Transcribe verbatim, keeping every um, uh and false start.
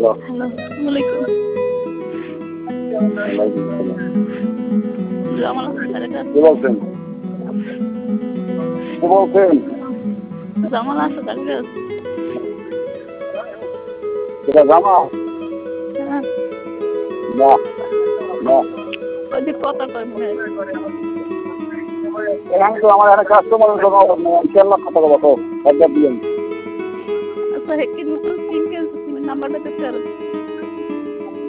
Hello hello, আসসালামু আলাইকুম। ওয়ালাইকুম আসসালাম। জামাল আছে স্যারের কাছে? কে বলছেন? কে বলছেন? জামাল আছে স্যারের কাছে? এটা জামা? হ্যাঁ, না, না। ওই যে কথা কয় মনে হয়। এখানে তো আমার একটা কাস্টমারের জন্য ইনশাল্লাহ কথা বলবো তো একবার দিলেন। আচ্ছা, হে কি নতুন সিম কিনছে? সিমের নাম্বারটা দিতে পারো?